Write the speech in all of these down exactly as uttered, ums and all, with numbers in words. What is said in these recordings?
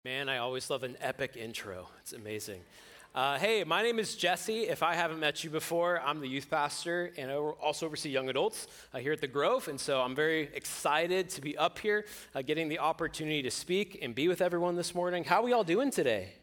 Man, I always love an epic intro. It's amazing. Uh, hey, my name is Jesse. If I haven't met you before, I'm the youth pastor, and I also oversee young adults uh, here at the Grove. And so I'm very excited to be up here, uh, getting the opportunity to speak and be with everyone this morning. How are we all doing today?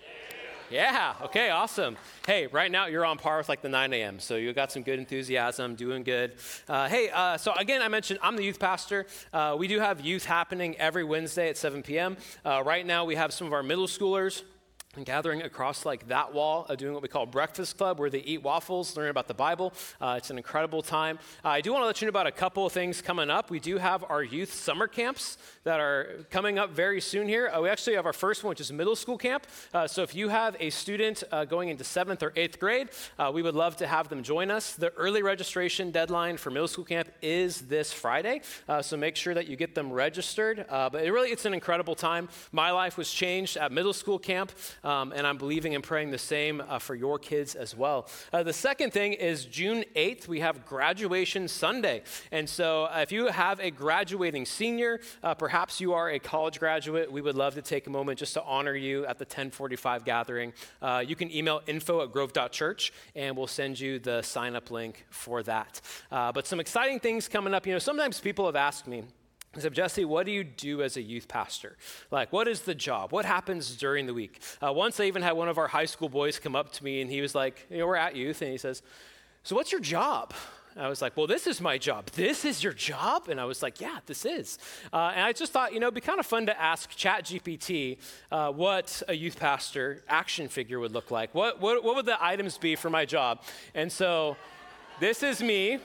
Yeah, okay, awesome. Hey, right now you're on par with like the nine a.m., so you got some good enthusiasm, doing good. Uh, hey, uh, so again, I mentioned I'm the youth pastor. Uh, we do have youth happening every Wednesday at seven p.m. Uh, right now we have some of our middle schoolers and gathering across like that wall, uh, doing what we call Breakfast Club, where they eat waffles, learn about the Bible. Uh, it's an incredible time. Uh, I do want to let you know about a couple of things coming up. We do have our youth summer camps that are coming up very soon here. Uh, we actually have our first one, which is middle school camp. Uh, so if you have a student uh, going into seventh or eighth grade, uh, we would love to have them join us. The early registration deadline for middle school camp is this Friday, uh, so make sure that you get them registered. Uh, but it really, it's an incredible time. My life was changed at middle school camp. Um, and I'm believing and praying the same uh, for your kids as well. Uh, the second thing is June eighth, we have graduation Sunday. And so uh, if you have a graduating senior, uh, perhaps you are a college graduate, we would love to take a moment just to honor you at the ten forty-five gathering. Uh, you can email info at grove dot church, and we'll send you the sign-up link for that. Uh, but some exciting things coming up. You know, sometimes people have asked me, I said, Jesse, what do you do as a youth pastor? Like, what is the job? What happens during the week? Uh, once I even had one of our high school boys come up to me, and he was like, you know, we're at youth, and he says, so what's your job? I was like, well, this is my job. This is your job? And I was like, yeah, this is. Uh, and I just thought, you know, it'd be kind of fun to ask ChatGPT uh, what a youth pastor action figure would look like. What, what, what would the items be for my job? And so this is me.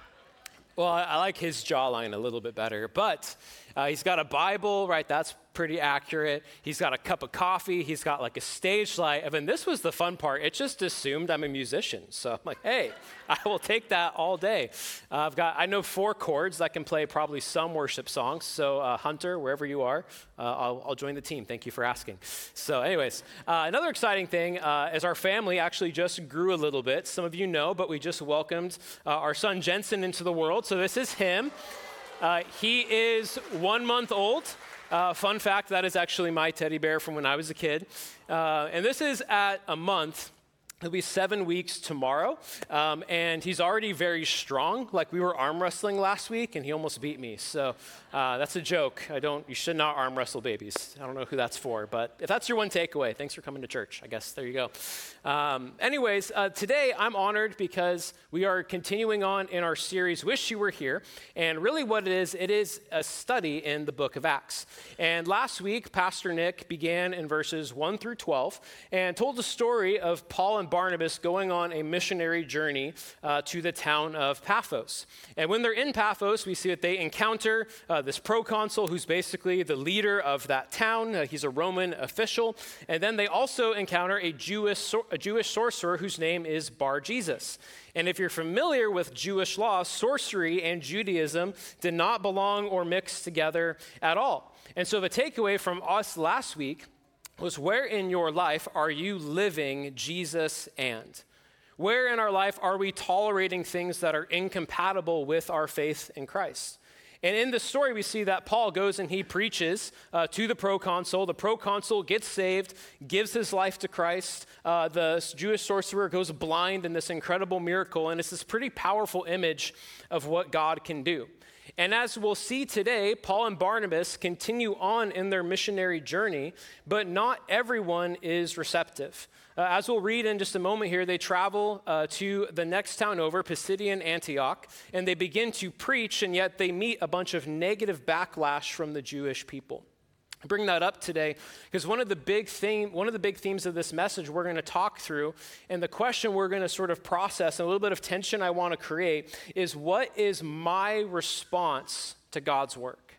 Well, I, I like his jawline a little bit better, but uh, he's got a Bible, right? That's pretty accurate. He's got a cup of coffee. He's got like a stage light. And then this was the fun part. It just assumed I'm a musician. So I'm like, hey, I will take that all day. Uh, I've got, I know four chords that can play probably some worship songs. So uh, Hunter, wherever you are, uh, I'll, I'll join the team. Thank you for asking. So anyways, uh, another exciting thing uh, is our family actually just grew a little bit. Some of you know, but we just welcomed uh, our son Jensen into the world. So this is him. Uh, he is one month old. Uh, fun fact, that is actually my teddy bear from when I was a kid. Uh, and this is at a month. He'll be seven weeks tomorrow, um, and he's already very strong. Like, we were arm wrestling last week, and he almost beat me. So uh, that's a joke. I don't. You should not arm wrestle babies. I don't know who that's for, but if that's your one takeaway, thanks for coming to church. I guess there you go. Um, anyways, uh, today I'm honored because we are continuing on in our series, Wish You Were Here. And really what it is, it is a study in the book of Acts. And last week, Pastor Nick began in verses one through twelve and told the story of Paul and Barnabas going on a missionary journey uh, to the town of Paphos. And when they're in Paphos, we see that they encounter uh, this proconsul who's basically the leader of that town. Uh, he's a Roman official. And then they also encounter a Jewish, sor- a Jewish sorcerer whose name is Bar-Jesus. And if you're familiar with Jewish law, sorcery and Judaism did not belong or mix together at all. And so the takeaway from us last week was, where in your life are you living Jesus and? Where in our life are we tolerating things that are incompatible with our faith in Christ? And in the story, we see that Paul goes and he preaches uh, to the proconsul. The proconsul gets saved, gives his life to Christ. Uh, the Jewish sorcerer goes blind in this incredible miracle. And it's this pretty powerful image of what God can do. And as we'll see today, Paul and Barnabas continue on in their missionary journey, but not everyone is receptive. Uh, as we'll read in just a moment here, they travel uh, to the next town over, Pisidian Antioch, and they begin to preach, and yet they meet a bunch of negative backlash from the Jewish people. I bring that up today because one of the big theme, one of the big themes of this message we're going to talk through, and the question we're going to sort of process, and a little bit of tension I want to create, is what is my response to God's work?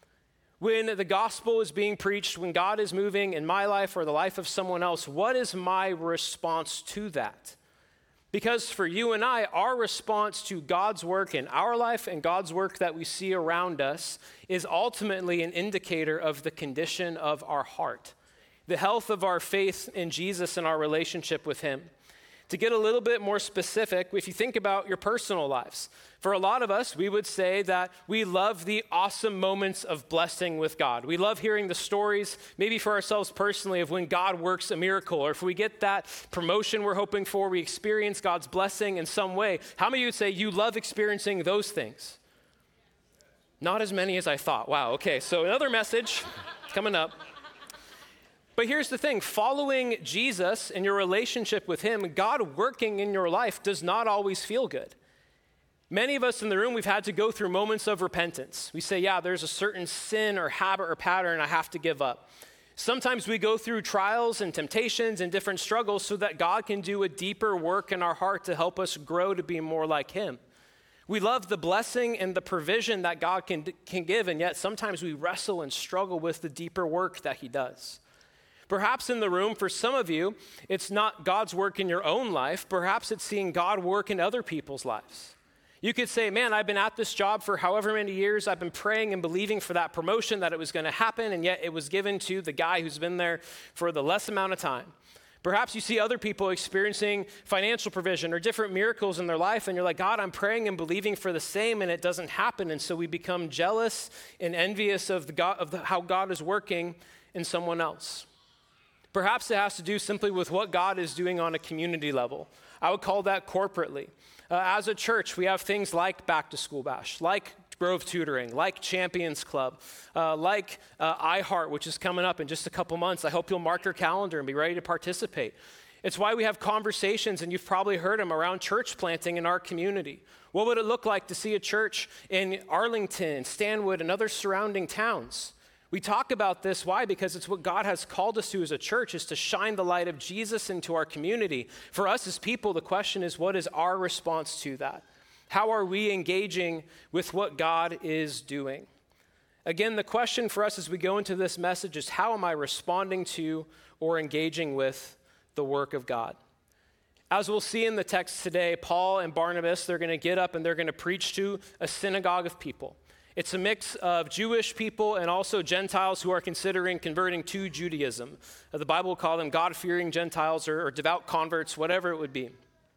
When the gospel is being preached, when God is moving in my life or the life of someone else, what is my response to that? Because for you and I, our response to God's work in our life and God's work that we see around us is ultimately an indicator of the condition of our heart, the health of our faith in Jesus and our relationship with him. To get a little bit more specific, if you think about your personal lives, for a lot of us, we would say that we love the awesome moments of blessing with God. We love hearing the stories, maybe for ourselves personally, of when God works a miracle, or if we get that promotion we're hoping for, we experience God's blessing in some way. How many of you would say you love experiencing those things? Not as many as I thought. Wow, okay, so another message coming up. But here's the thing, following Jesus and your relationship with him, God working in your life does not always feel good. Many of us in the room, we've had to go through moments of repentance. We say, yeah, there's a certain sin or habit or pattern I have to give up. Sometimes we go through trials and temptations and different struggles so that God can do a deeper work in our heart to help us grow to be more like him. We love the blessing and the provision that God can, can give, and yet sometimes we wrestle and struggle with the deeper work that he does. Perhaps in the room, for some of you, it's not God's work in your own life. Perhaps it's seeing God work in other people's lives. You could say, man, I've been at this job for however many years. I've been praying and believing for that promotion, that it was going to happen, and yet it was given to the guy who's been there for the less amount of time. Perhaps you see other people experiencing financial provision or different miracles in their life, and you're like, God, I'm praying and believing for the same, and it doesn't happen. And so we become jealous and envious of, the God, of the, how God is working in someone else. Perhaps it has to do simply with what God is doing on a community level. I would call that corporately. Uh, as a church, we have things like Back to School Bash, like Grove Tutoring, like Champions Club, uh, like uh, iHeart, which is coming up in just a couple months. I hope you'll mark your calendar and be ready to participate. It's why we have conversations, and you've probably heard them, around church planting in our community. What would it look like to see a church in Arlington, Stanwood, and other surrounding towns? We talk about this, why? Because it's what God has called us to as a church, is to shine the light of Jesus into our community. For us as people, the question is, what is our response to that? How are we engaging with what God is doing? Again, the question for us as we go into this message is, how am I responding to or engaging with the work of God? As we'll see in the text today, Paul and Barnabas, they're going to get up and they're going to preach to a synagogue of people. It's a mix of Jewish people and also Gentiles who are considering converting to Judaism. The Bible will call them God-fearing Gentiles or, or devout converts, whatever it would be.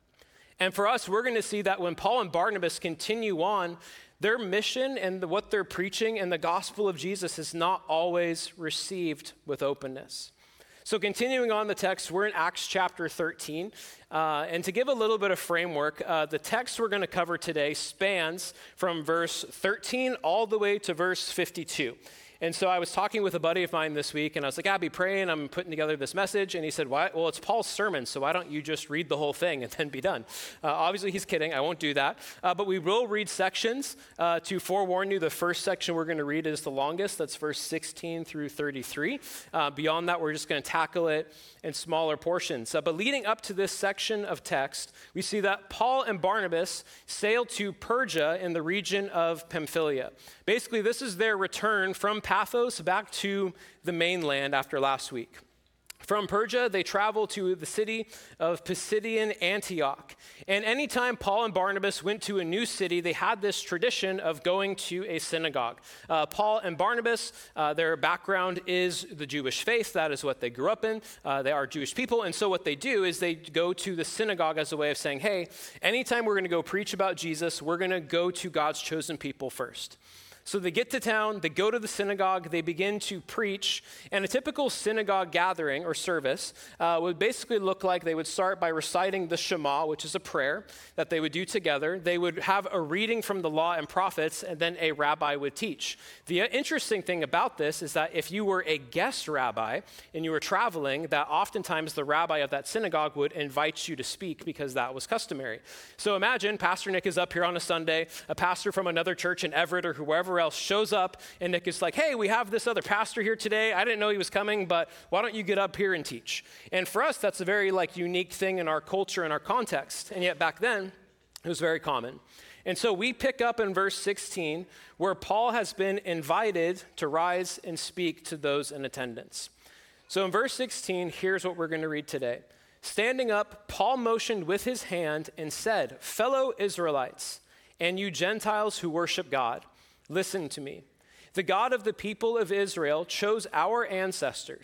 And for us, we're going to see that when Paul and Barnabas continue on, their mission and the, what they're preaching and the gospel of Jesus is not always received with openness. So continuing on the text, we're in Acts chapter thirteen. Uh, and to give a little bit of framework, uh, the text we're going to cover today spans from verse thirteen all the way to verse fifty-two. And so I was talking with a buddy of mine this week, and I was like, Abby, praying, I'm putting together this message. And he said, why? Well, it's Paul's sermon, so why don't you just read the whole thing and then be done? Uh, obviously, he's kidding. I won't do that. Uh, but we will read sections. Uh, to forewarn you, the first section we're going to read is the longest. That's verse sixteen through thirty-three. Uh, beyond that, we're just going to tackle it in smaller portions. Uh, but leading up to this section of text, we see that Paul and Barnabas sailed to Perga in the region of Pamphylia. Basically, this is their return from Paphos back to the mainland after last week. From Perga, they traveled to the city of Pisidian Antioch. And anytime Paul and Barnabas went to a new city, they had this tradition of going to a synagogue. Uh, Paul and Barnabas, uh, their background is the Jewish faith. That is what they grew up in. Uh, they are Jewish people. And so what they do is they go to the synagogue as a way of saying, hey, anytime we're going to go preach about Jesus, we're going to go to God's chosen people first. So they get to town, they go to the synagogue, they begin to preach, and a typical synagogue gathering or service uh, would basically look like they would start by reciting the Shema, which is a prayer that they would do together. They would have a reading from the law and prophets, and then a rabbi would teach. The interesting thing about this is that if you were a guest rabbi and you were traveling, that oftentimes the rabbi of that synagogue would invite you to speak because that was customary. So imagine Pastor Nick is up here on a Sunday, a pastor from another church in Everett or whoever else shows up, and Nick is like, hey, we have this other pastor here today. I didn't know he was coming, but why don't you get up here and teach? And for us, that's a very like unique thing in our culture and our context. And yet back then, it was very common. And so we pick up in verse sixteen where Paul has been invited to rise and speak to those in attendance. So in verse sixteen, here's what we're going to read today. Standing up, Paul motioned with his hand and said, fellow Israelites, and you Gentiles who worship God, listen to me. The God of the people of Israel chose our ancestors.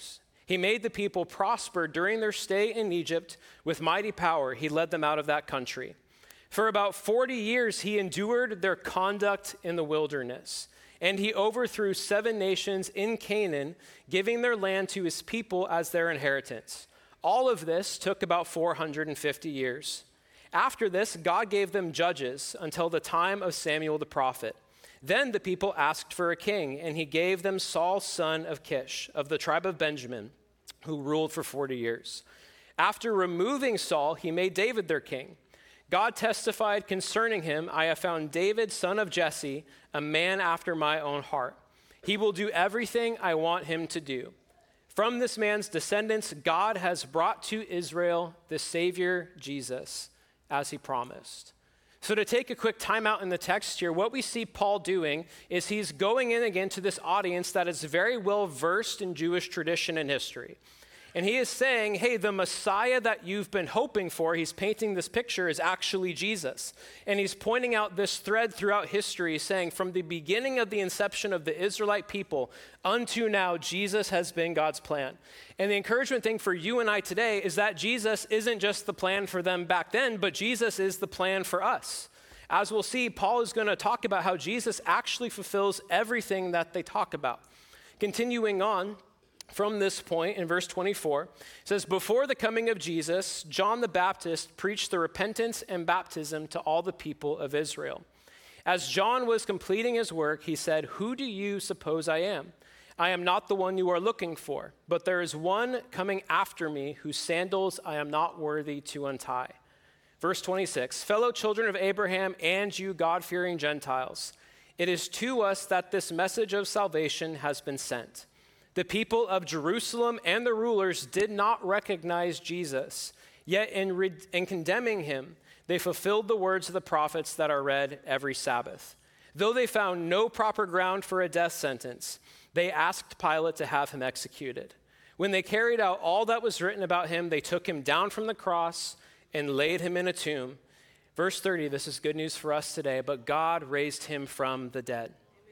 He made the people prosper during their stay in Egypt. With mighty power, he led them out of that country. For about forty years, he endured their conduct in the wilderness, and he overthrew seven nations in Canaan, giving their land to his people as their inheritance. All of this took about four hundred fifty years. After this, God gave them judges until the time of Samuel the prophet. Then the people asked for a king, and he gave them Saul, son of Kish, of the tribe of Benjamin, who ruled for forty years. After removing Saul, he made David their king. God testified concerning him, I have found David, son of Jesse, a man after my own heart. He will do everything I want him to do. From this man's descendants, God has brought to Israel the Savior, Jesus, as he promised. So to take a quick time out in the text here, what we see Paul doing is he's going in again to this audience that is very well versed in Jewish tradition and history. And he is saying, hey, the Messiah that you've been hoping for, he's painting this picture, is actually Jesus. And he's pointing out this thread throughout history, saying from the beginning of the inception of the Israelite people unto now, Jesus has been God's plan. And the encouragement thing for you and I today is that Jesus isn't just the plan for them back then, but Jesus is the plan for us. As we'll see, Paul is going to talk about how Jesus actually fulfills everything that they talk about. Continuing on, from this point in verse twenty-four, it says, before the coming of Jesus, John the Baptist preached the repentance and baptism to all the people of Israel. As John was completing his work, he said, who do you suppose I am? I am not the one you are looking for, but there is one coming after me whose sandals I am not worthy to untie. Verse twenty-six, fellow children of Abraham and you God-fearing Gentiles, it is to us that this message of salvation has been sent. The people of Jerusalem and the rulers did not recognize Jesus, yet in, re- in condemning him, they fulfilled the words of the prophets that are read every Sabbath. Though they found no proper ground for a death sentence, they asked Pilate to have him executed. When they carried out all that was written about him, they took him down from the cross and laid him in a tomb. Verse thirty, this is good news for us today, but God raised him from the dead.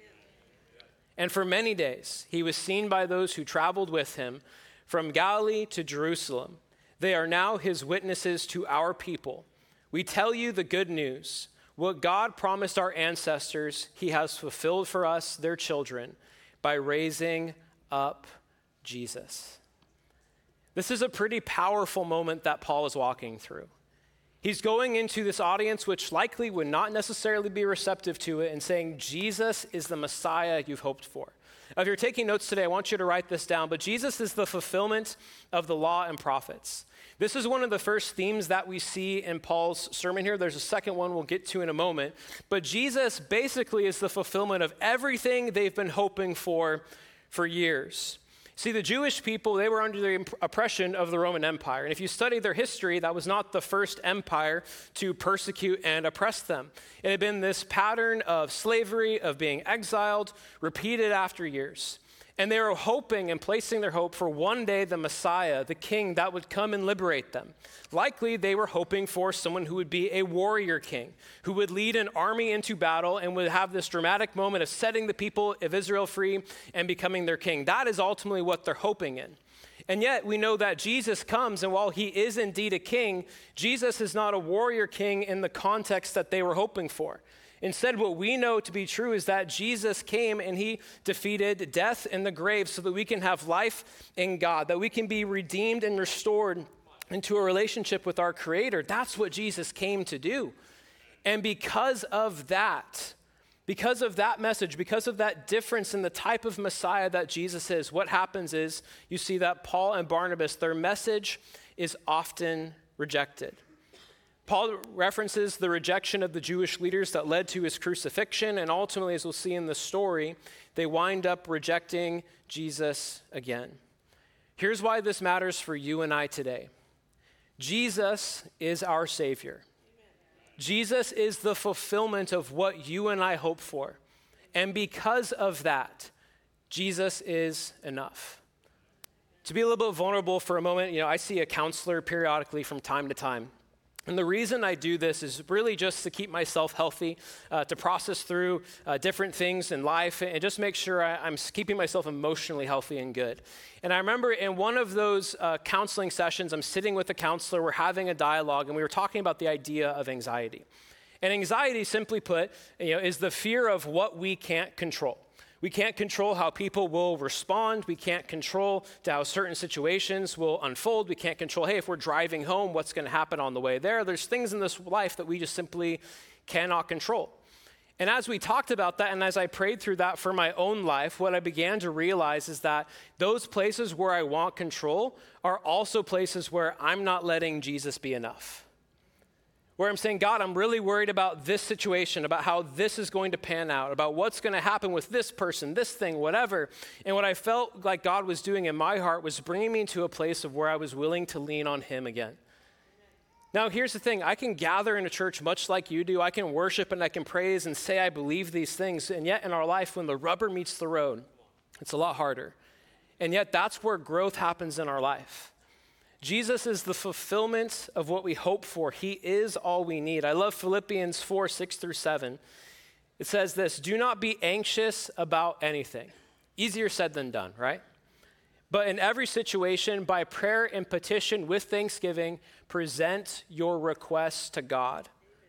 And for many days, he was seen by those who traveled with him from Galilee to Jerusalem. They are now his witnesses to our people. We tell you the good news. What God promised our ancestors, he has fulfilled for us, their children, by raising up Jesus. This is a pretty powerful moment that Paul is walking through. He's going into this audience, which likely would not necessarily be receptive to it, and saying, Jesus is the Messiah you've hoped for. If you're taking notes today, I want you to write this down, but Jesus is the fulfillment of the law and prophets. This is one of the first themes that we see in Paul's sermon here. There's a second one we'll get to in a moment, but Jesus basically is the fulfillment of everything they've been hoping for for years. See, the Jewish people, they were under the imp- oppression of the Roman Empire. And if you study their history, that was not the first empire to persecute and oppress them. It had been this pattern of slavery, of being exiled, repeated after years. And they were hoping and placing their hope for one day the Messiah, the king that would come and liberate them. Likely, they were hoping for someone who would be a warrior king, who would lead an army into battle and would have this dramatic moment of setting the people of Israel free and becoming their king. That is ultimately what they're hoping in. And yet, we know that Jesus comes, and while he is indeed a king, Jesus is not a warrior king in the context that they were hoping for. Instead, what we know to be true is that Jesus came and he defeated death and the grave so that we can have life in God, that we can be redeemed and restored into a relationship with our Creator. That's what Jesus came to do. And because of that, because of that message, because of that difference in the type of Messiah that Jesus is, what happens is you see that Paul and Barnabas, their message is often rejected. Paul references the rejection of the Jewish leaders that led to his crucifixion, and ultimately, as we'll see in the story, they wind up rejecting Jesus again. Here's why this matters for you and I today. Jesus is our Savior. Jesus is the fulfillment of what you and I hope for. And because of that, Jesus is enough. To be a little bit vulnerable for a moment, you know, I see a counselor periodically from time to time. And the reason I do this is really just to keep myself healthy, uh, to process through uh, different things in life, and just make sure I, I'm keeping myself emotionally healthy and good. And I remember in one of those uh, counseling sessions, I'm sitting with a counselor, we're having a dialogue, and we were talking about the idea of anxiety. And anxiety, simply put, you know, is the fear of what we can't control. We can't control how people will respond. We can't control to how certain situations will unfold. We can't control, hey, if we're driving home, what's going to happen on the way there? There's things in this life that we just simply cannot control. And as we talked about that, and as I prayed through that for my own life, what I began to realize is that those places where I want control are also places where I'm not letting Jesus be enough. Where I'm saying, God, I'm really worried about this situation, about how this is going to pan out, about what's going to happen with this person, this thing, whatever. And what I felt like God was doing in my heart was bringing me to a place of where I was willing to lean on him again. Now, here's the thing. I can gather in a church much like you do. I can worship and I can praise and say I believe these things. And yet in our life, when the rubber meets the road, it's a lot harder. And yet that's where growth happens in our life. Jesus is the fulfillment of what we hope for. He is all we need. I love Philippians four, six through seven. It says this, do not be anxious about anything. Easier said than done, right? But in every situation, by prayer and petition with thanksgiving, present your requests to God.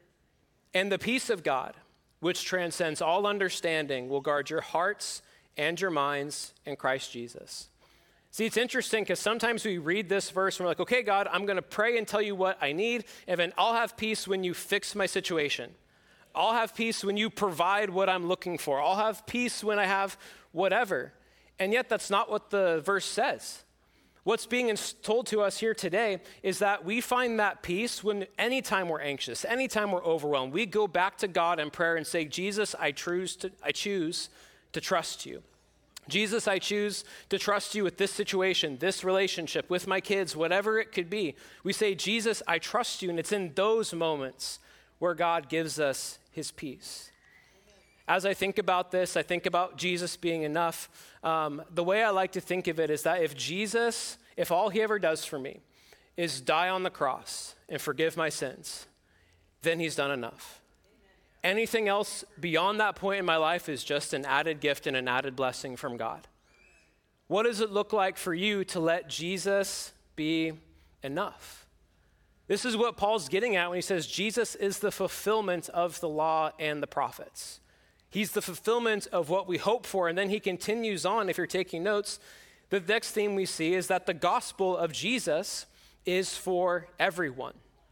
And the peace of God, which transcends all understanding, will guard your hearts and your minds in Christ Jesus. See, it's interesting because sometimes we read this verse and we're like, okay, God, I'm going to pray and tell you what I need, and then I'll have peace when you fix my situation. I'll have peace when you provide what I'm looking for. I'll have peace when I have whatever. And yet that's not what the verse says. What's being told to us here today is that we find that peace when anytime we're anxious, anytime we're overwhelmed, we go back to God in prayer and say, Jesus, I choose to, I choose to trust you. Jesus, I choose to trust you with this situation, this relationship, with my kids, whatever it could be. We say, Jesus, I trust you, and it's in those moments where God gives us his peace. As I think about this, I think about Jesus being enough. Um, the way I like to think of it is that if Jesus, if all he ever does for me is die on the cross and forgive my sins, then he's done enough. Anything else beyond that point in my life is just an added gift and an added blessing from God. What does it look like for you to let Jesus be enough? This is what Paul's getting at when he says Jesus is the fulfillment of the law and the prophets. He's the fulfillment of what we hope for. And then he continues on, if you're taking notes, the next theme we see is that the gospel of Jesus is for everyone.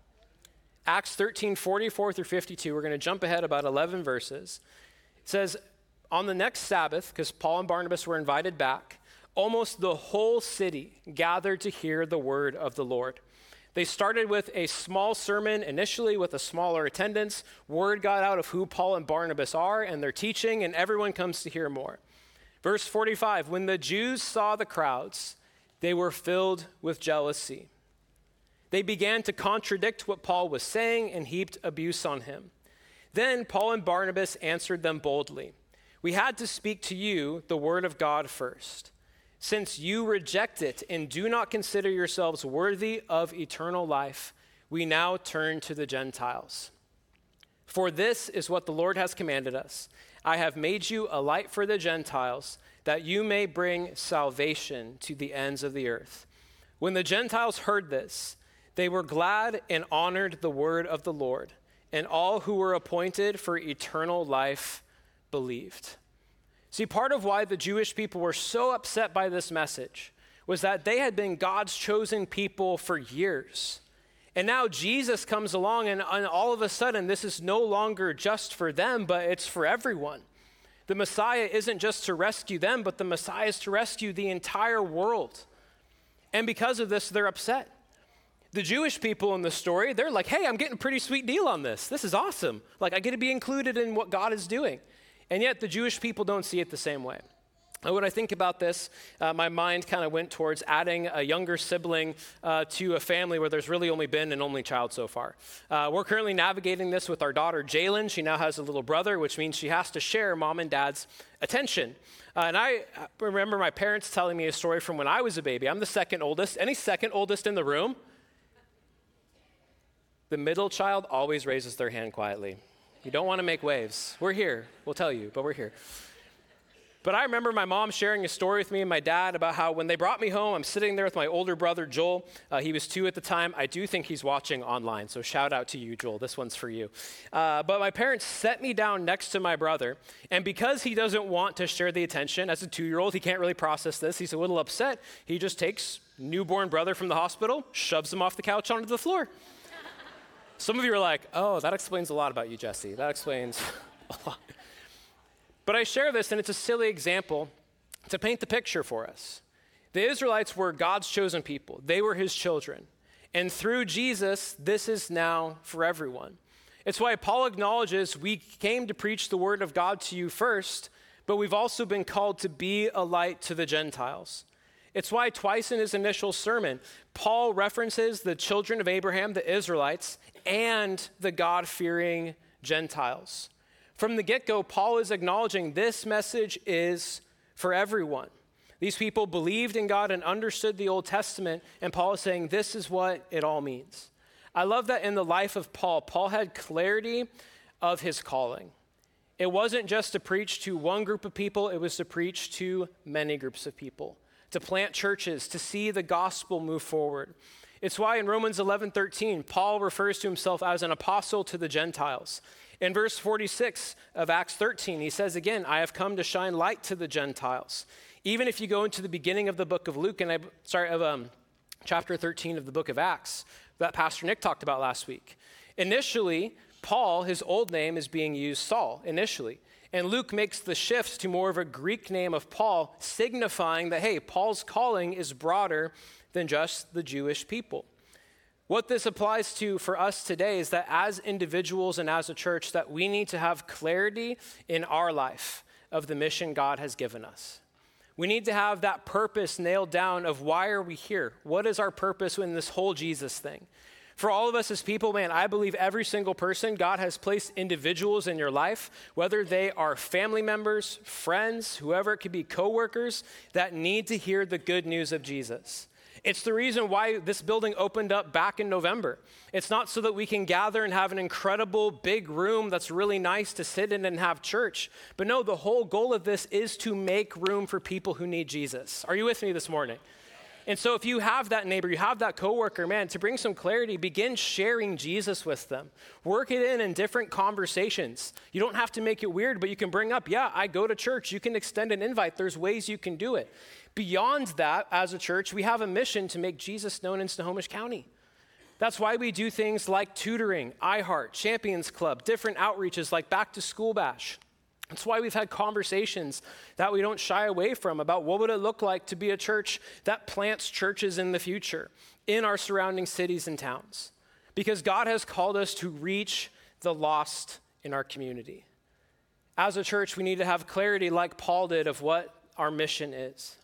Acts thirteen, forty-four through fifty-two, we're going to jump ahead about eleven verses. It says, on the next Sabbath, because Paul and Barnabas were invited back, almost the whole city gathered to hear the word of the Lord. They started with a small sermon initially with a smaller attendance. Word got out of who Paul and Barnabas are and their teaching, and everyone comes to hear more. Verse forty-five, when the Jews saw the crowds, they were filled with jealousy. They began to contradict what Paul was saying and heaped abuse on him. Then Paul and Barnabas answered them boldly. We had to speak to you the word of God first. Since you reject it and do not consider yourselves worthy of eternal life, we now turn to the Gentiles. For this is what the Lord has commanded us. I have made you a light for the Gentiles, that you may bring salvation to the ends of the earth. When the Gentiles heard this, they were glad and honored the word of the Lord, and all who were appointed for eternal life believed. See, part of why the Jewish people were so upset by this message was that they had been God's chosen people for years. And now Jesus comes along, and, and all of a sudden, this is no longer just for them, but it's for everyone. The Messiah isn't just to rescue them, but the Messiah is to rescue the entire world. And because of this, they're upset. The Jewish people in the story, they're like, hey, I'm getting a pretty sweet deal on this. This is awesome. Like, I get to be included in what God is doing. And yet the Jewish people don't see it the same way. And when I think about this, uh, my mind kind of went towards adding a younger sibling uh, to a family where there's really only been an only child so far. Uh, we're currently navigating this with our daughter, Jalen. She now has a little brother, which means she has to share mom and dad's attention. Uh, and I remember my parents telling me a story from when I was a baby. I'm the second oldest. Any second oldest in the room? The middle child always raises their hand quietly. You don't want to make waves. We're here. We'll tell you, but we're here. But I remember my mom sharing a story with me and my dad about how when they brought me home, I'm sitting there with my older brother, Joel. Uh, he was two at the time. I do think he's watching online, so shout out to you, Joel. This one's for you. Uh, but my parents set me down next to my brother, and because he doesn't want to share the attention, as a two-year-old, he can't really process this. He's a little upset. He just takes newborn brother from the hospital, shoves him off the couch onto the floor. Some of you are like, oh, that explains a lot about you, Jesse. That explains a lot. But I share this, and it's a silly example to paint the picture for us. The Israelites were God's chosen people. They were his children. And through Jesus, this is now for everyone. It's why Paul acknowledges we came to preach the word of God to you first, but we've also been called to be a light to the Gentiles. It's why twice in his initial sermon, Paul references the children of Abraham, the Israelites, and the God-fearing Gentiles. From the get-go, Paul is acknowledging this message is for everyone. These people believed in God and understood the Old Testament, and Paul is saying this is what it all means. I love that in the life of Paul, Paul had clarity of his calling. It wasn't just to preach to one group of people, it was to preach to many groups of people, to plant churches, to see the gospel move forward. It's why in Romans eleven thirteen, Paul refers to himself as an apostle to the Gentiles. In verse forty-six of Acts thirteen, he says again, I have come to shine light to the Gentiles. Even if you go into the beginning of the book of Luke, and I, sorry, of um, chapter thirteen of the book of Acts, that Pastor Nick talked about last week. Initially, Paul, his old name, is being used Saul, initially. And Luke makes the shift to more of a Greek name of Paul, signifying that, hey, Paul's calling is broader than just the Jewish people. What this applies to for us today is that as individuals and as a church, that we need to have clarity in our life of the mission God has given us. We need to have that purpose nailed down of why are we here? What is our purpose in this whole Jesus thing? For all of us as people, man, I believe every single person, God has placed individuals in your life, whether they are family members, friends, whoever it could be, coworkers, that need to hear the good news of Jesus. It's the reason why this building opened up back in November. It's not so that we can gather and have an incredible big room that's really nice to sit in and have church. But no, the whole goal of this is to make room for people who need Jesus. Are you with me this morning? And so if you have that neighbor, you have that coworker, man, to bring some clarity, begin sharing Jesus with them. Work it in in different conversations. You don't have to make it weird, but you can bring up, yeah, I go to church. You can extend an invite. There's ways you can do it. Beyond that, as a church, we have a mission to make Jesus known in Snohomish County. That's why we do things like tutoring, iHeart, Champions Club, different outreaches like Back to School Bash. That's why we've had conversations that we don't shy away from about what would it look like to be a church that plants churches in the future in our surrounding cities and towns. Because God has called us to reach the lost in our community. As a church, we need to have clarity like Paul did of what our mission is.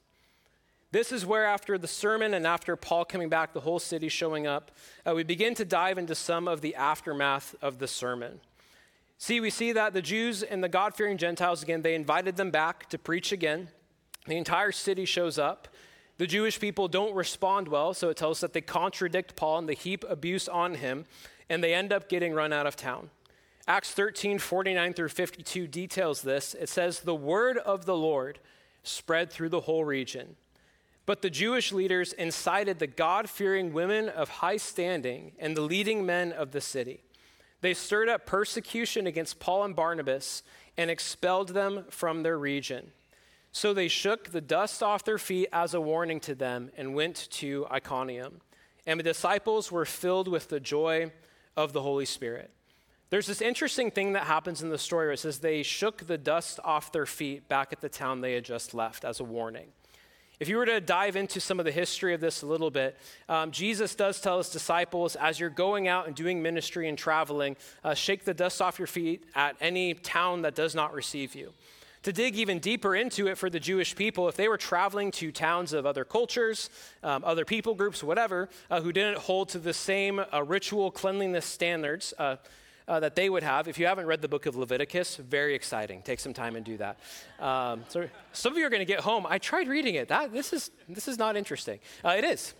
This is where after the sermon and after Paul coming back, the whole city showing up, uh, we begin to dive into some of the aftermath of the sermon. See, we see that the Jews and the God-fearing Gentiles, again, they invited them back to preach again. The entire city shows up. The Jewish people don't respond well, so it tells us that they contradict Paul and they heap abuse on him, and they end up getting run out of town. Acts thirteen, forty-nine through fifty-two details this. It says, the word of the Lord spread through the whole region. But the Jewish leaders incited the God-fearing women of high standing and the leading men of the city. They stirred up persecution against Paul and Barnabas and expelled them from their region. So they shook the dust off their feet as a warning to them and went to Iconium. And the disciples were filled with the joy of the Holy Spirit. There's this interesting thing that happens in the story where it says they shook the dust off their feet back at the town they had just left as a warning. If you were to dive into some of the history of this a little bit, um, Jesus does tell his disciples, as you're going out and doing ministry and traveling, uh, shake the dust off your feet at any town that does not receive you. To dig even deeper into it for the Jewish people, if they were traveling to towns of other cultures, um, other people groups, whatever, uh, who didn't hold to the same uh, ritual cleanliness standards uh, uh, that they would have. If you haven't read the book of Leviticus, very exciting. Take some time and do that. Um, so some of you are going to get home. I tried reading it. That this is this is not interesting. Uh, it is.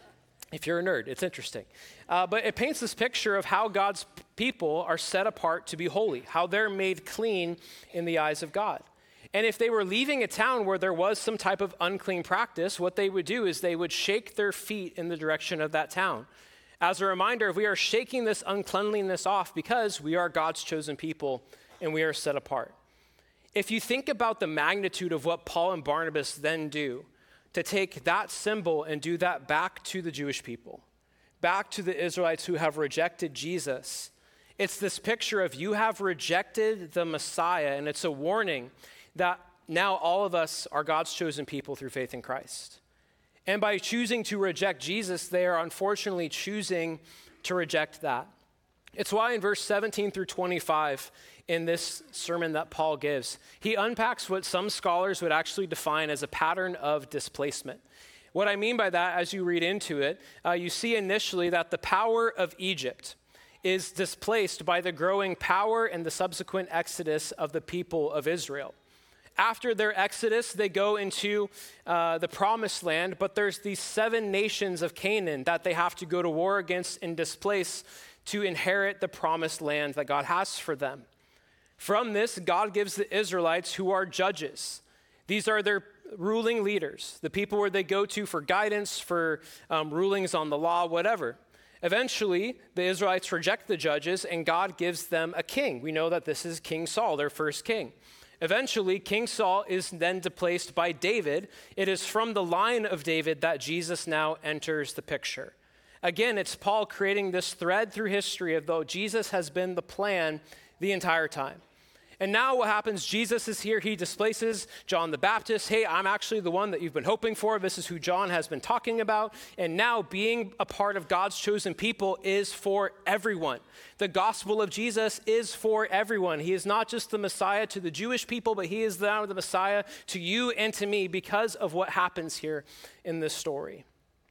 If you're a nerd, it's interesting. Uh, but it paints this picture of how God's people are set apart to be holy, how they're made clean in the eyes of God. And if they were leaving a town where there was some type of unclean practice, what they would do is they would shake their feet in the direction of that town. As a reminder, we are shaking this uncleanliness off because we are God's chosen people and we are set apart. If you think about the magnitude of what Paul and Barnabas then do, to take that symbol and do that back to the Jewish people, back to the Israelites who have rejected Jesus, it's this picture of you have rejected the Messiah, and it's a warning that now all of us are God's chosen people through faith in Christ. And by choosing to reject Jesus, they are unfortunately choosing to reject that. It's why in verse seventeen through twenty-five in this sermon that Paul gives, he unpacks what some scholars would actually define as a pattern of displacement. What I mean by that, as you read into it, uh, you see initially that the power of Egypt is displaced by the growing power and the subsequent exodus of the people of Israel. After their exodus, they go into uh, the promised land, but there's these seven nations of Canaan that they have to go to war against and displace to inherit the promised land that God has for them. From this, God gives the Israelites who are judges. These are their ruling leaders, the people where they go to for guidance, for um, rulings on the law, whatever. Eventually, the Israelites reject the judges, and God gives them a king. We know that this is King Saul, their first king. Eventually, King Saul is then displaced by David. It is from the line of David that Jesus now enters the picture. Again, it's Paul creating this thread through history of though Jesus has been the plan the entire time. And now what happens, Jesus is here, he displaces John the Baptist. Hey, I'm actually the one that you've been hoping for. This is who John has been talking about. And now being a part of God's chosen people is for everyone. The gospel of Jesus is for everyone. He is not just the Messiah to the Jewish people, but he is now the Messiah to you and to me because of what happens here in this story.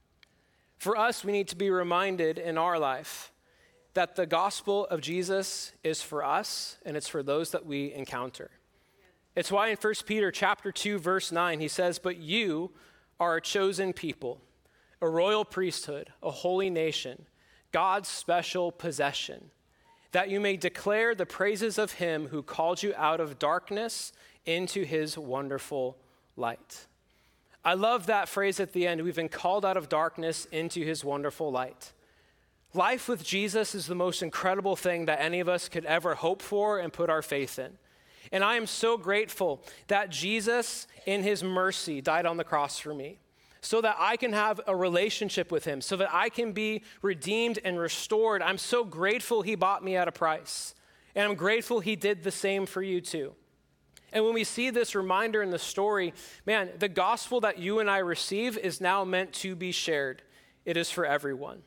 For us, we need to be reminded in our life that the gospel of Jesus is for us and it's for those that we encounter. It's why in First Peter chapter two, verse nine, he says, "But you are a chosen people, a royal priesthood, a holy nation, God's special possession, that you may declare the praises of him who called you out of darkness into his wonderful light." I love that phrase at the end. We've been called out of darkness into his wonderful light. Life with Jesus is the most incredible thing that any of us could ever hope for and put our faith in. And I am so grateful that Jesus, in his mercy, died on the cross for me so that I can have a relationship with him, so that I can be redeemed and restored. I'm so grateful he bought me at a price. And I'm grateful he did the same for you too. And when we see this reminder in the story, man, the gospel that you and I receive is now meant to be shared. It is for everyone.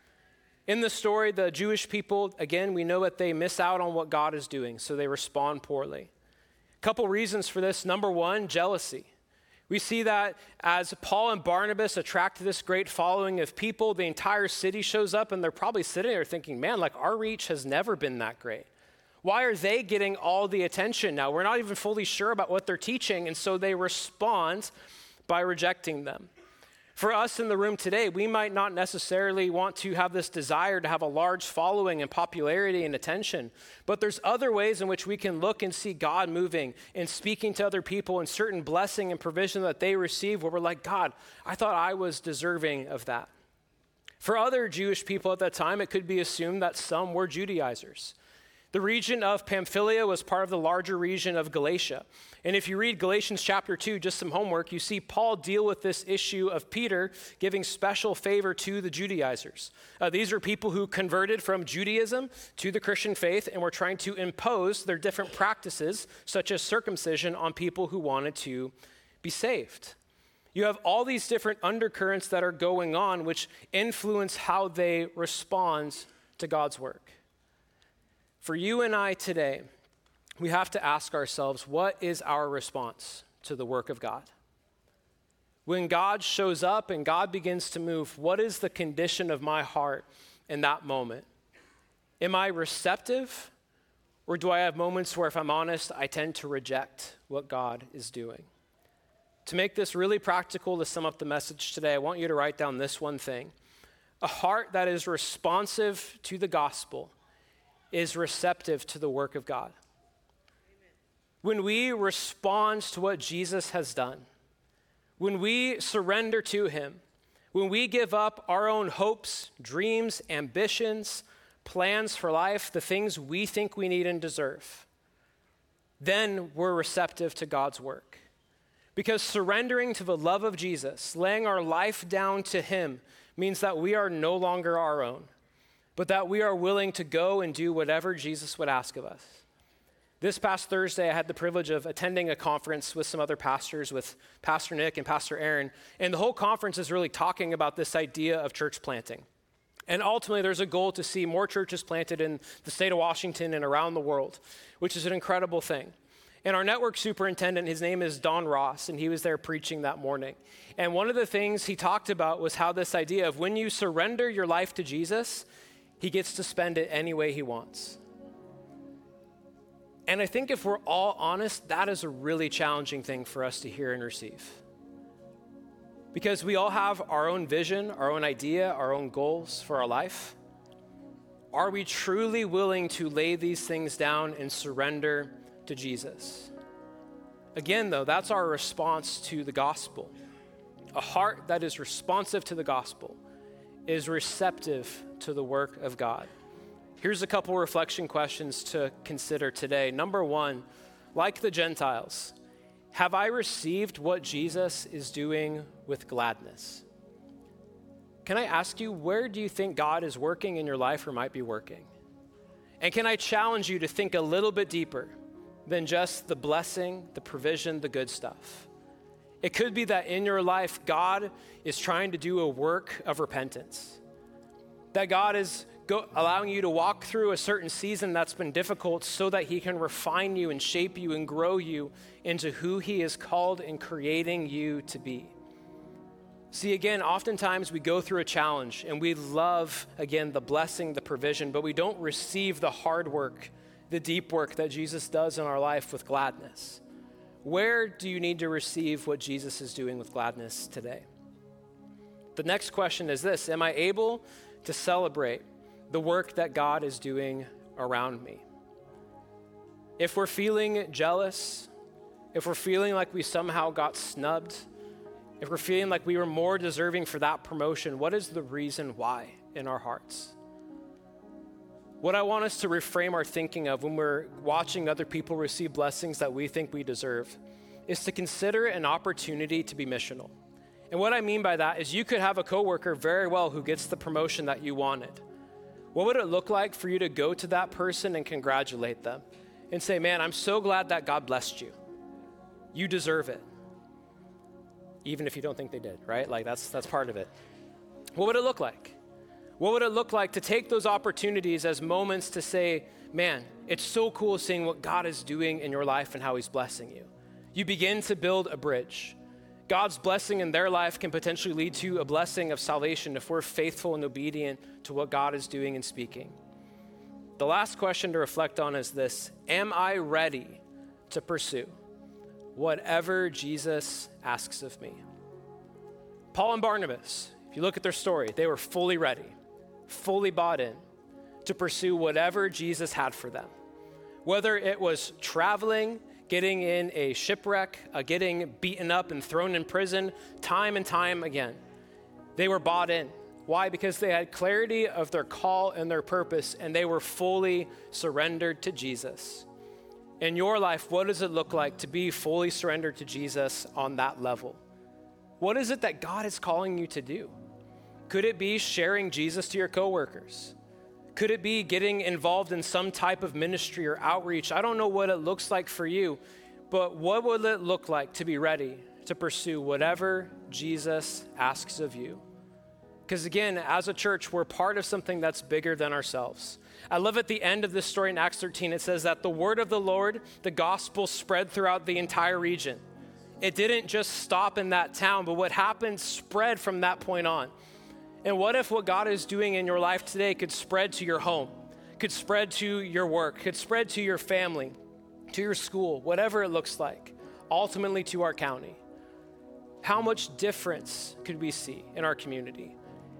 In the story, the Jewish people, again, we know that they miss out on what God is doing, so they respond poorly. A couple reasons for this. Number one, jealousy. We see that as Paul and Barnabas attract this great following of people, the entire city shows up, and they're probably sitting there thinking, man, like our reach has never been that great. Why are they getting all the attention now? We're not even fully sure about what they're teaching, and so they respond by rejecting them. For us in the room today, we might not necessarily want to have this desire to have a large following and popularity and attention, but there's other ways in which we can look and see God moving and speaking to other people and certain blessing and provision that they receive where we're like, God, I thought I was deserving of that. For other Jewish people at that time, it could be assumed that some were Judaizers. The region of Pamphylia was part of the larger region of Galatia. And if you read Galatians chapter two, just some homework, you see Paul deal with this issue of Peter giving special favor to the Judaizers. Uh, these are people who converted from Judaism to the Christian faith and were trying to impose their different practices, such as circumcision, on people who wanted to be saved. You have all these different undercurrents that are going on, which influence how they respond to God's work. For you and I today, we have to ask ourselves, what is our response to the work of God? When God shows up and God begins to move, what is the condition of my heart in that moment? Am I receptive, or do I have moments where, if I'm honest, I tend to reject what God is doing? To make this really practical, to sum up the message today, I want you to write down this one thing. A heart that is responsive to the gospel is receptive to the work of God. When we respond to what Jesus has done, when we surrender to him, when we give up our own hopes, dreams, ambitions, plans for life, the things we think we need and deserve, then we're receptive to God's work. Because surrendering to the love of Jesus, laying our life down to him, means that we are no longer our own, but that we are willing to go and do whatever Jesus would ask of us. This past Thursday, I had the privilege of attending a conference with some other pastors, with Pastor Nick and Pastor Aaron, and the whole conference is really talking about this idea of church planting. And ultimately, there's a goal to see more churches planted in the state of Washington and around the world, which is an incredible thing. And our network superintendent, his name is Don Ross, and he was there preaching that morning. And one of the things he talked about was how this idea of when you surrender your life to Jesus, he gets to spend it any way he wants. And I think if we're all honest, that is a really challenging thing for us to hear and receive. Because we all have our own vision, our own idea, our own goals for our life. Are we truly willing to lay these things down and surrender to Jesus? Again, though, that's our response to the gospel. A heart that is responsive to the gospel is receptive to the work of God. Here's a couple reflection questions to consider today. Number one, like the Gentiles, have I received what Jesus is doing with gladness? Can I ask you, where do you think God is working in your life or might be working? And can I challenge you to think a little bit deeper than just the blessing, the provision, the good stuff? It could be that in your life, God is trying to do a work of repentance. That God is go, allowing you to walk through a certain season that's been difficult so that he can refine you and shape you and grow you into who he is called and creating you to be. See, again, oftentimes we go through a challenge and we love, again, the blessing, the provision, but we don't receive the hard work, the deep work that Jesus does in our life with gladness. Where do you need to receive what Jesus is doing with gladness today? The next question is this: am I able to celebrate the work that God is doing around me? If we're feeling jealous, if we're feeling like we somehow got snubbed, if we're feeling like we were more deserving for that promotion, what is the reason why in our hearts? What I want us to reframe our thinking of when we're watching other people receive blessings that we think we deserve is to consider an opportunity to be missional. And what I mean by that is you could have a coworker very well who gets the promotion that you wanted. What would it look like for you to go to that person and congratulate them and say, man, I'm so glad that God blessed you. You deserve it. Even if you don't think they did, right? Like that's that's part of it. What would it look like? What would it look like to take those opportunities as moments to say, man, it's so cool seeing what God is doing in your life and how he's blessing you. You begin to build a bridge. God's blessing in their life can potentially lead to a blessing of salvation if we're faithful and obedient to what God is doing and speaking. The last question to reflect on is this: am I ready to pursue whatever Jesus asks of me? Paul and Barnabas, if you look at their story, they were fully ready, fully bought in to pursue whatever Jesus had for them. Whether it was traveling, getting in a shipwreck, uh, getting beaten up and thrown in prison, time and time again. They were bought in. Why? Because they had clarity of their call and their purpose, and they were fully surrendered to Jesus. In your life, what does it look like to be fully surrendered to Jesus on that level? What is it that God is calling you to do? Could it be sharing Jesus to your coworkers? Could it be getting involved in some type of ministry or outreach? I don't know what it looks like for you, but what would it look like to be ready to pursue whatever Jesus asks of you? Because again, as a church, we're part of something that's bigger than ourselves. I love at the end of this story in Acts thirteen, it says that the word of the Lord, the gospel, spread throughout the entire region. It didn't just stop in that town, but what happened spread from that point on. And what if what God is doing in your life today could spread to your home, could spread to your work, could spread to your family, to your school, whatever it looks like, ultimately to our county? How much difference could we see in our community?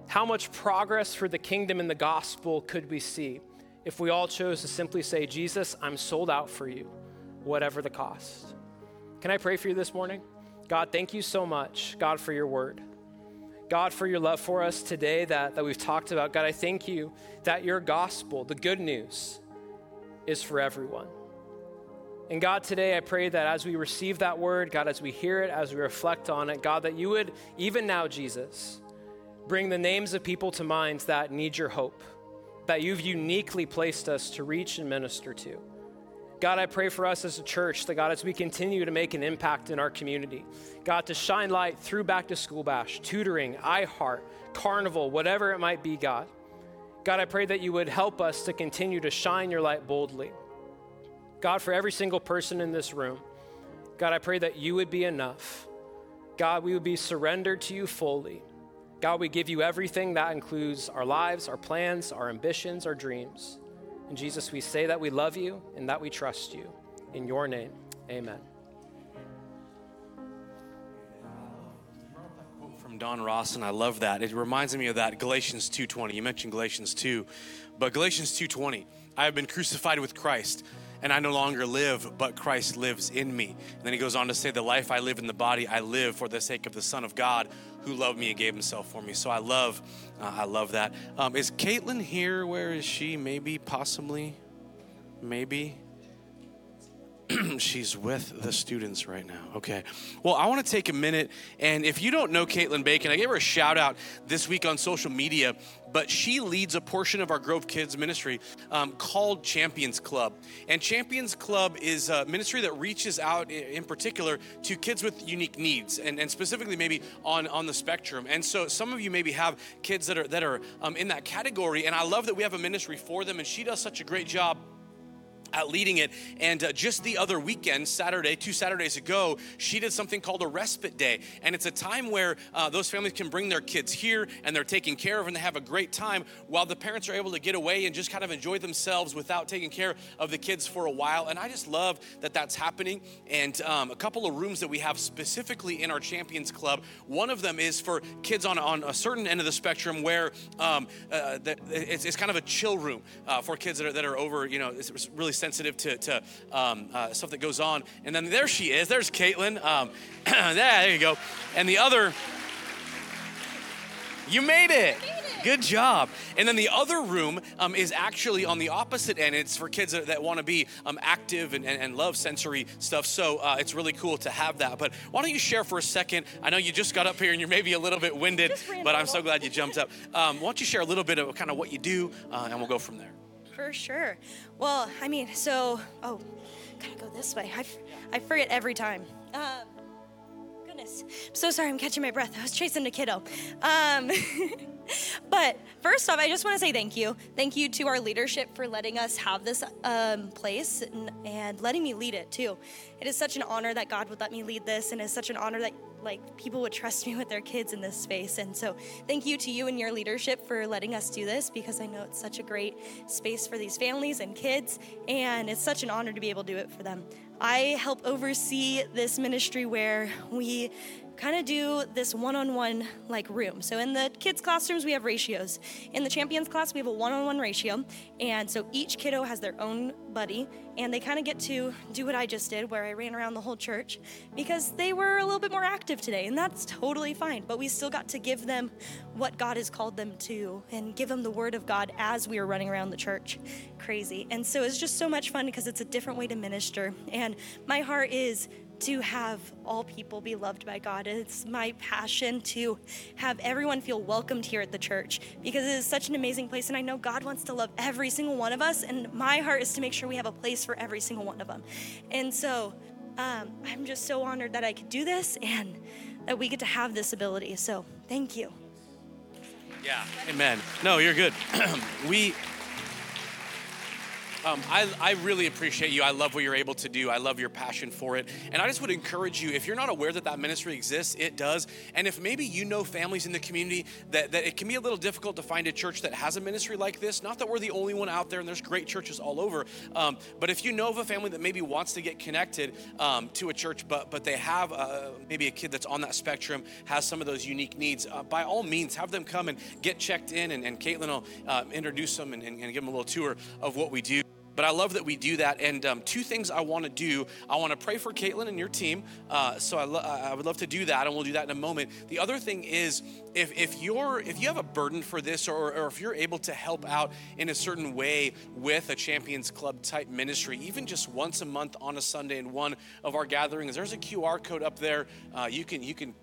How much progress for the kingdom and the gospel could we see if we all chose to simply say, Jesus, I'm sold out for you, whatever the cost? Can I pray for you this morning? God, thank you so much, God, for your word. God, for your love for us today that, that we've talked about. God, I thank you that your gospel, the good news, is for everyone. And God, today I pray that as we receive that word, God, as we hear it, as we reflect on it, God, that you would, even now, Jesus, bring the names of people to mind that need your hope, that you've uniquely placed us to reach and minister to. God, I pray for us as a church that, God, as we continue to make an impact in our community, God, to shine light through Back to School Bash, tutoring, iHeart, Carnival, whatever it might be, God. God, I pray that you would help us to continue to shine your light boldly. God, for every single person in this room, God, I pray that you would be enough. God, we would be surrendered to you fully. God, we give you everything that includes our lives, our plans, our ambitions, our dreams. And Jesus, we say that we love you and that we trust you. In your name, amen. From Don Ross, and I love that. It reminds me of that Galatians two twenty. You mentioned Galatians two, but Galatians two twenty, I have been crucified with Christ, and I no longer live, but Christ lives in me. And then he goes on to say, the life I live in the body, I live for the sake of the Son of God who loved me and gave himself for me. So I love, uh, I love that. Um, is Caitlin here? Where is she? Maybe, possibly, maybe. She's with the students right now. Okay. Well, I want to take a minute, and if you don't know Caitlin Bacon, I gave her a shout out this week on social media, but she leads a portion of our Grove Kids ministry um, called Champions Club. And Champions Club is a ministry that reaches out in particular to kids with unique needs, and, and specifically maybe on, on the spectrum. And so some of you maybe have kids that are, that are um, in that category, and I love that we have a ministry for them, and she does such a great job at leading it. And uh, just the other weekend, Saturday, two Saturdays ago, she did something called a respite day. And it's a time where uh, those families can bring their kids here and they're taken care of and they have a great time while the parents are able to get away and just kind of enjoy themselves without taking care of the kids for a while. And I just love that that's happening. And um, a couple of rooms that we have specifically in our Champions Club, one of them is for kids on, on a certain end of the spectrum where um, uh, the, it's, it's kind of a chill room uh, for kids that are, that are over, you know, it's really sensitive to, to um, uh, stuff that goes on. And then there she is. There's Caitlin. Um, yeah, there you go. And the other, you made it. Made it. Good job. And then the other room um, is actually on the opposite end. It's for kids that, that want to be um, active and, and, and love sensory stuff. So uh, it's really cool to have that. But why don't you share for a second? I know you just got up here and you're maybe a little bit winded, but I'm so glad you jumped up. Um, why don't you share a little bit of kind of what you do, uh, and we'll go from there. For sure. Well, I mean, so, oh, gotta go this way. I, f- I forget every time. Um, goodness. I'm so sorry, I'm catching my breath. I was chasing a kiddo. Um, but first off, I just want to say thank you. Thank you to our leadership for letting us have this um, place and, and letting me lead it too. It is such an honor that God would let me lead this, and it's such an honor that like people would trust me with their kids in this space. And so thank you to you and your leadership for letting us do this, because I know it's such a great space for these families and kids, and it's such an honor to be able to do it for them. I help oversee this ministry where we kind of do this one-on-one like room. So in the kids' classrooms, we have ratios. In the Champions class, we have a one-on-one ratio. And so each kiddo has their own buddy, and they kind of get to do what I just did, where I ran around the whole church, because they were a little bit more active today, and that's totally fine. But we still got to give them what God has called them to, and give them the word of God as we were running around the church. Crazy. And so it's just so much fun, because it's a different way to minister. And my heart is to have all people be loved by God. It's my passion to have everyone feel welcomed here at the church, because it is such an amazing place, and I know God wants to love every single one of us, and my heart is to make sure we have a place for every single one of them. And so um, I'm just so honored that I could do this and that we get to have this ability. So thank you. Yeah, amen. No, you're good. we... Um, I, I really appreciate you. I love what you're able to do. I love your passion for it. And I just would encourage you, if you're not aware that that ministry exists, it does. And if maybe you know families in the community that, that it can be a little difficult to find a church that has a ministry like this, not that we're the only one out there and there's great churches all over, um, but if you know of a family that maybe wants to get connected um, to a church, but, but they have uh, maybe a kid that's on that spectrum, has some of those unique needs, uh, by all means, have them come and get checked in, and, and Caitlin will uh, introduce them and, and, and give them a little tour of what we do. But I love that we do that. And um, two things I want to do. I want to pray for Caitlin and your team. Uh, so I, lo- I would love to do that, and we'll do that in a moment. The other thing is, if if you're if you have a burden for this, or, or if you're able to help out in a certain way with a Champions Club type ministry, even just once a month on a Sunday in one of our gatherings, there's a Q R code up there. Uh, you can you can.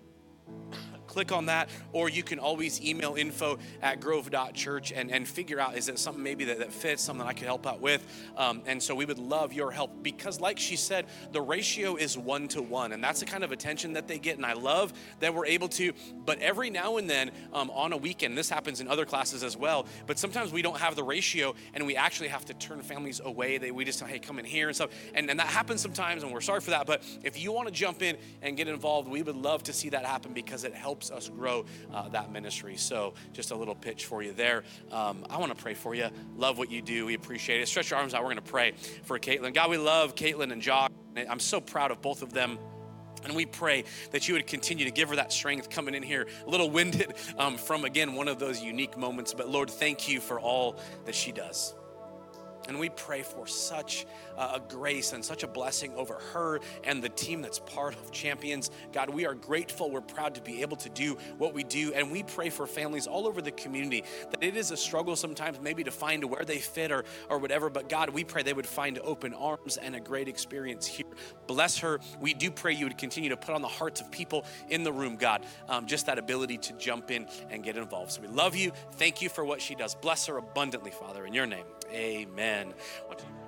Click on that, or you can always email info at grove dot church and, and figure out, is it something maybe that, that fits, something I could help out with. Um, and so we would love your help, because like she said, the ratio is one to one, and that's the kind of attention that they get. And I love that we're able to, but every now and then um, on a weekend, this happens in other classes as well, but sometimes we don't have the ratio and we actually have to turn families away. They, we just say, hey, come in here and stuff. And, and that happens sometimes, and we're sorry for that. But if you want to jump in and get involved, we would love to see that happen, because it helps us grow uh, that ministry. So just a little pitch for you there. Um, I want to pray for you. Love what you do. We appreciate it. Stretch your arms out. We're going to pray for Caitlin. God, we love Caitlin and Josh. I'm so proud of both of them. And we pray that you would continue to give her that strength coming in here, a little winded um, from, again, one of those unique moments. But Lord, thank you for all that she does. And we pray for such a grace and such a blessing over her and the team that's part of Champions. God, we are grateful. We're proud to be able to do what we do. And we pray for families all over the community that it is a struggle sometimes maybe to find where they fit or, or whatever. But God, we pray they would find open arms and a great experience here. Bless her. We do pray you would continue to put on the hearts of people in the room, God, um, just that ability to jump in and get involved. So we love you. Thank you for what she does. Bless her abundantly, Father, in your name. Amen.